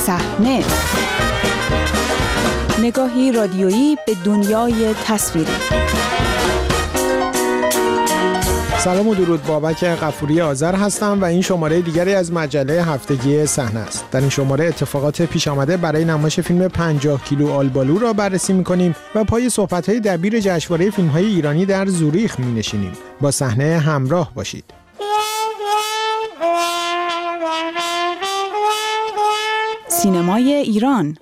صحنه، نگاهی رادیویی به دنیای تصویری. سلام و درود، بابک غفوری آذر هستم و این شماره دیگری از مجله هفتگی صحنه است. در این شماره اتفاقات پیش آمده برای نمایش فیلم 50 کیلو آلبالو را بررسی می‌کنیم و پای صحبت‌های دبیر جشنواره فیلم‌های ایرانی در زوریخ می‌نشینیم. با صحنه همراه باشید. سینمای ایران.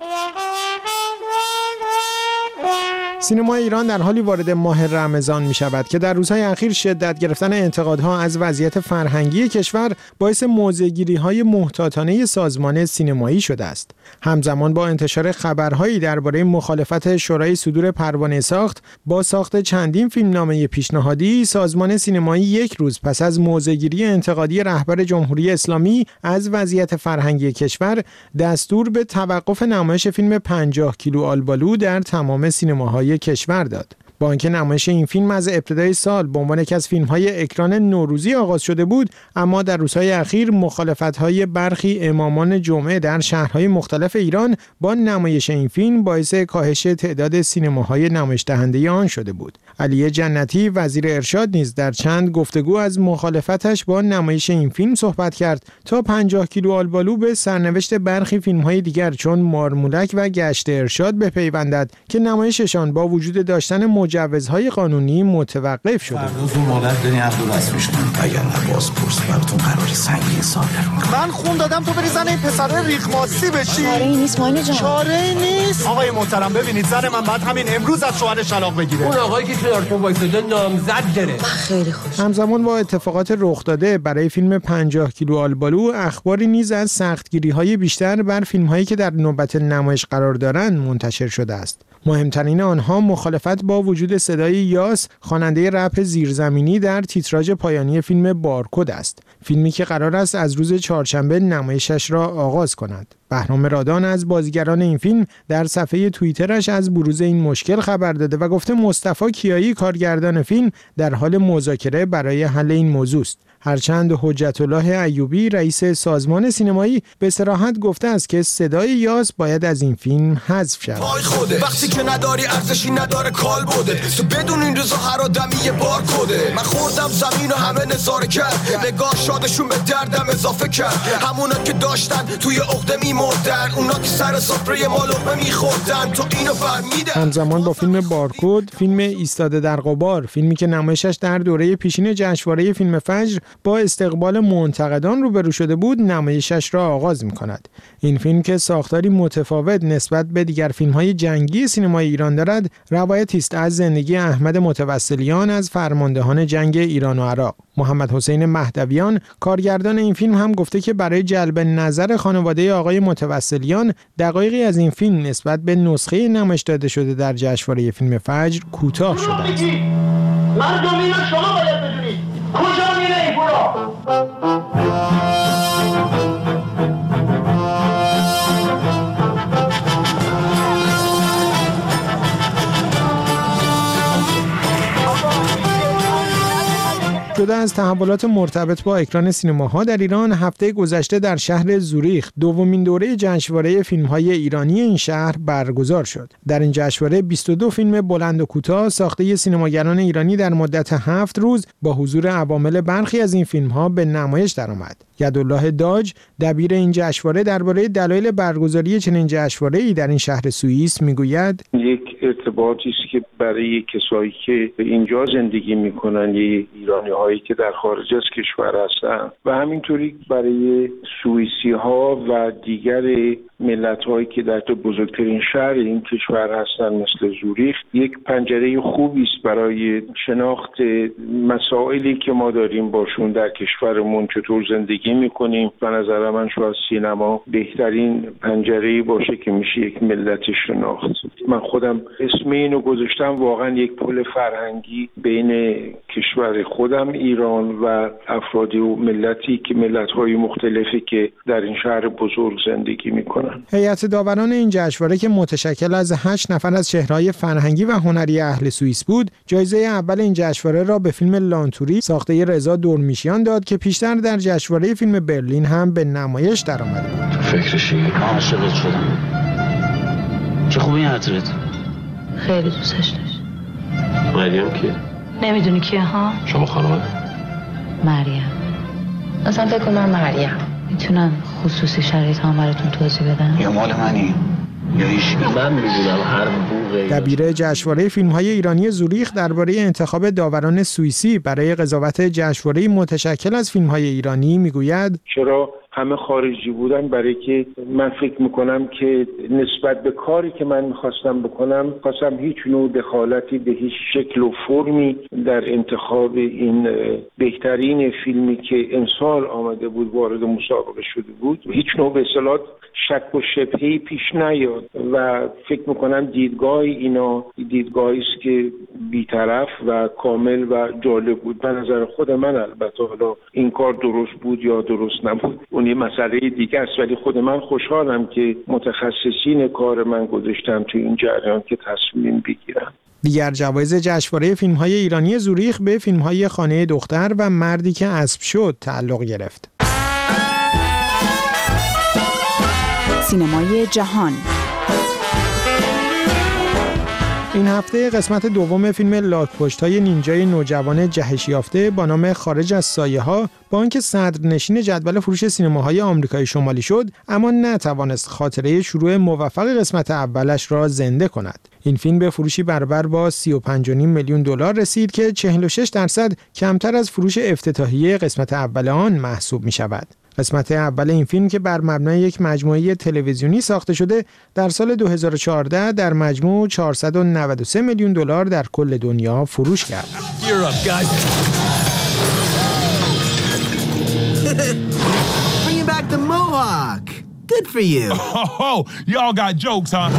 سینمای ایران در حالی وارد ماه رمضان می شود که در روزهای اخیر شدت گرفتن انتقادها از وضعیت فرهنگی کشور باعث موضع‌گیری‌های محتاطانه سازمان سینمایی شده است. همزمان با انتشار خبرهایی درباره مخالفت شورای صدور پروانه ساخت با ساخت چندین فیلمنامه پیشنهادی، سازمان سینمایی یک روز پس از موضع‌گیری انتقادی رهبر جمهوری اسلامی از وضعیت فرهنگی کشور دستور به توقف نمایش فیلم 50 کیلو آلبالو در تمام سینماهای کشور داد. با اینکه نمایش این فیلم از ابتدای سال به عنوان یکی از فیلم‌های اکران نوروزی آغاز شده بود، اما در روزهای اخیر مخالفت‌های برخی امامان جمعه در شهرهای مختلف ایران با نمایش این فیلم باعث کاهش تعداد سینماهای نمایش دهنده آن شده بود. علی جنتی وزیر ارشاد نیز در چند گفتگو از مخالفتش با نمایش این فیلم صحبت کرد تا 50 کیلو آلبالو به سرنوشت برخی فیلم‌های دیگر چون مارمولک و گشت ارشاد بپیوندد که نمایششان با وجود داشتن مجوزهای قانونی متوقف شده. فردا زور مولد داری عبدالرس میشن. اگر نباز پرس براتون قراری سنگین صادر میکنم. من خون دادم تو بری زن این پسره ریخماسی بشی. چاره ای نیست ماینه جان. چاره ای نیست. آقای محترم ببینید زن من بعد همین امروز از شوهرش طلاق بگیره. اون آقایی که تو وایساده نامزد گرفت. خیلی خوش. همزمان با اتفاقات رخ داده برای فیلم 50 کیلو آلبالو، اخباری نیز از سختگیری‌های بیشتر بر فیلم‌هایی که در نوبت نمایش قرار دارند منتشر شده است. مهمترین آنها مخالفت با وجود صدای یاس، خواننده رپ زیرزمینی در تیتراژ پایانی فیلم بارکد است. فیلمی که قرار است از روز چهارشنبه نمایشش را آغاز کند. بهرام رادان از بازیگران این فیلم در صفحه توییترش از بروز این مشکل خبر داده و گفته مصطفی کیایی کارگردان فیلم در حال مذاکره برای حل این موضوع است. هرچند حجت الله ایوبی رئیس سازمان سینمایی به صراحت گفته است که صدای یاس باید از این فیلم حذف شود. وقتی که نداری ارزشی نداره کال بوده تو بدون این روزا هر آدمی یه بار کده. من خوردم زمین و همه نظاره کرد، نگاه شادشون به دردم اضافه کرد. همونا که داشتن توی عقده میمردن، اونا که سر سفره ما لقمه میخوردن، تو اینو فهمیدن. همزمان با فیلم بارکد، فیلم ایستاده در غبار، فیلمی که نمایشش در دوره پیشین جشنواره فیلم فجر با استقبال منتقدان روبرو شده بود، نمایشش را آغاز می‌کند. این فیلم که ساختاری متفاوت نسبت به دیگر فیلم‌های جنگی سینمای ایران دارد، روایتی است از زندگی احمد متوسلیان از فرماندهان جنگ ایران و عراق. محمد حسین مهدویان کارگردان این فیلم هم گفته که برای جلب نظر خانواده آقای متوسلیان دقایقی از این فیلم نسبت به نسخه نمایش داده شده در جشنواره فیلم فجر کوتاه شده است. مردم اینا شما باید بدونید کجا میره این پورا. جدا از تحولات مرتبط با اکران سینماها در ایران، هفته گذشته در شهر زوریخ دومین دوره جشنواره فیلم‌های ایرانی این شهر برگزار شد. در این جشنواره 22 فیلم بلند و کوتاه ساخته سینماگران ایرانی در مدت 7 روز با حضور عوامل برخی از این فیلم‌ها به نمایش درآمد. یدالله داج دبیر این جشنواره درباره دلایل برگزاری چنین جشنواره‌ای در این شهر سوئیس میگوید: یک ارتباطی است که برای کسایی که اینجا زندگی میکنن، ایرانی‌هایی که در خارج از کشور هستن و همینطوری برای سوئیسی‌ها و دیگر ملت‌هایی که در بزرگترین شهر این کشور هستن مثل زوریخ، یک پنجره خوبی است برای شناخت مسائلی که ما داریم باشون در کشورمون، چطور زندگی میکنیم. به نظر من شاید سینما بهترین پنجره‌ای باشه که میشه یک ملت شناخت. من خودم اسم اینو گذاشتم واقعا یک پل فرهنگی بین کشور خودم ایران و افرادی و ملتی که ملت‌های مختلفی که در این شهر بزرگ زندگی میکنن. هیئت داوران این جشنواره که متشکل از 8 نفر از چهره‌های فرهنگی و هنری اهل سوئیس بود، جایزه اول این جشنواره را به فیلم لانتوری ساخته رضا دورمیشیان داد که پیشتر در جشنواره فیلم برلین هم به نمایش درآمده بود. تو فکرشی؟ عاشقت شدم. چه خوبی عطرت؟ خیلی دوستش داشت. مریم کیه؟ نمیدونی کیه ها؟ شما خانومه؟ مریم. اصلا فکر کنم مریم. میتونم خصوصی شرایط هم براتون توضیح بدم؟ یا مال منی؟ یا هیچ من میدونم هر بوقی. دبیر جشنواره فیلم‌های ایرانی زوریخ درباره انتخاب داوران سوئیسی برای قضاوت جشنواره متشکل از فیلم‌های ایرانی میگوید چرا همه خارجی بودن؟ برای که من فکر میکنم که نسبت به کاری که من میخواستم بکنم خواستم هیچ نوع دخالتی به هیچ شکل و فرمی در انتخاب این بهترین فیلمی که امسال آمده بود وارد مسابقه شده بود هیچ نوع به اصطلاح شک و شبهه‌ای پیش نیاد و فکر میکنم دیدگاه اینا دیدگاهی است که بی‌طرف و کامل و جالب بود. به نظر خود من البته حالا این کار درست بود یا درست نبود اون یه مسئله دیگه است، ولی خود من خوشحالم که متخصصین کار من گذاشتم تو این جریان که تصمیم بگیرم. دیگر جوایز جشنواره فیلم‌های ایرانی زوریخ به فیلم‌های خانه دختر و مردی که اسب شد تعلق گرفت. سینمای جهان. این هفته قسمت دوم فیلم لاک‌پشت‌های نینجای نوجوان جهش یافته با نام خارج از سایه‌ها با آنکه صدرنشین جدول فروش سینماهای آمریکای شمالی شد، اما نتوانست خاطره شروع موفق قسمت اولش را زنده کند. این فیلم به فروشی برابر با 35.5 میلیون دلار رسید که 46% کمتر از فروش افتتاحیه قسمت اول آن محسوب می‌شود. قسمت اول این فیلم که بر مبنای یک مجموعه تلویزیونی ساخته شده در سال 2014 در مجموع 493 میلیون دلار در کل دنیا فروش کرد. Bringing back the mohawk. Good for you. Oh, y'all got jokes, huh?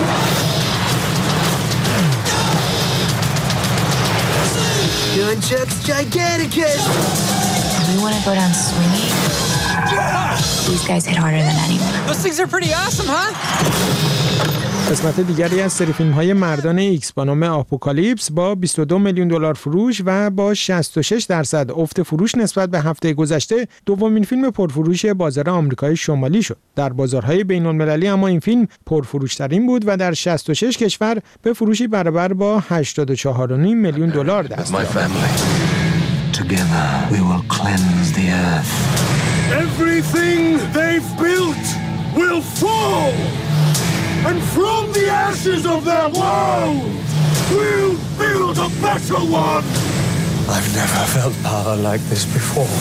Doing Chuck's Giganticus. We want to go down swinging. These guys hit harder than anyone. Those things are pretty awesome, huh? قسمت دیگری از سری فیلم‌های مردان ایکس با نام آپوکالیپس با 22 میلیون دلار فروش و با 66% افت فروش نسبت به هفته گذشته دومین فیلم پرفروش بازار آمریکای شمالی شد. در بازارهای بین‌المللی اما این فیلم پرفروش‌ترین بود و در 66 کشور به فروشی برابر با 84.5 میلیون دلار دست یافت. Together we will cleanse the earth. Everything they've built will fall. And from the ashes of their world, we'll build a better one. I've never felt power like this before.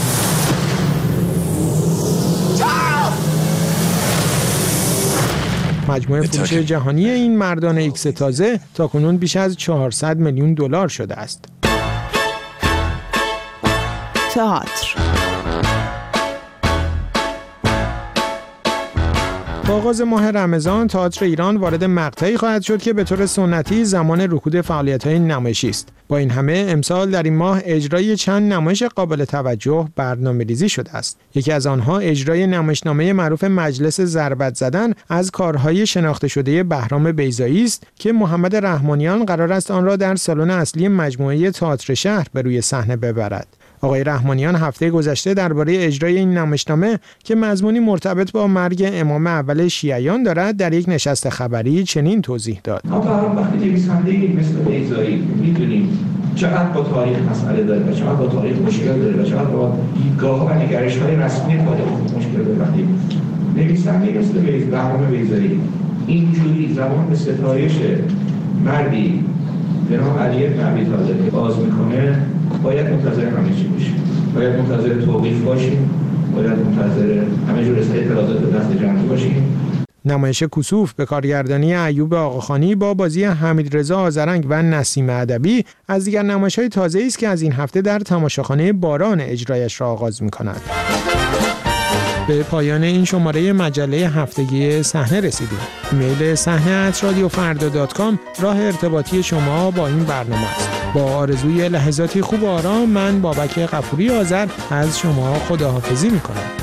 مجموع فروش جهانی این مردان ایکس تازه تاکنون بیش از 400 میلیون دلار شده است. تئاتر. با آغاز ماه رمضان تئاتر ایران وارد مقطعی خواهد شد که به طور سنتی زمان رکود فعالیت‌های نمایشی است. با این همه امسال در این ماه اجرای چند نمایش قابل توجه برنامه‌ریزی شده است. یکی از آنها اجرای نمایشنامه معروف مجلس ضربت زدن از کارهای شناخته شده بهرام بیضایی است که محمد رحمانیان قرار است آن را در سالن اصلی مجموعه تئاتر شهر به روی صحنه ببرد. آقای رحمانیان هفته گذشته درباره اجرای این نمایشنامه که مضمونی مرتبط با مرگ امام اول شیعیان دارد در یک نشست خبری چنین توضیح داد. ما وقتی نویسنده‌ای مثل بیضایی می‌دونیم چقدر با تاریخ مسئله داره و چقدر با تاریخ مشکل داره و چقدر با دیدگاه و نگرش‌های رسمی تاریخ مشکل داره. وقتی نویسنده‌ای مثل بهرام بیضایی اینجوری زبان به ستایش مردی به نام علی بن ابی طالب باز میکنه، باید منتظر همه چی باشیم، باید منتظر توقیف باشیم، باید منتظر همه جور اعتراضات دست جمعی باشیم. نمایش کسوف به کارگردانی ایوب آقاخانی با بازی حمیدرضا آذرنگ و نسیم ادبی از دیگر نمایش‌های تازه‌ای است که از این هفته در تماشاخانه باران اجرایش را آغاز می‌کند. به پایان این شماره مجله هفتگی صحنه رسیدیم. ایمیل صحنه@radiofarda.com راه ارتباطی شما با این برنامه است. با آرزوی لحظاتی خوب و آرام، من بابک غفوری آذر از شما خداحافظی می‌کنم.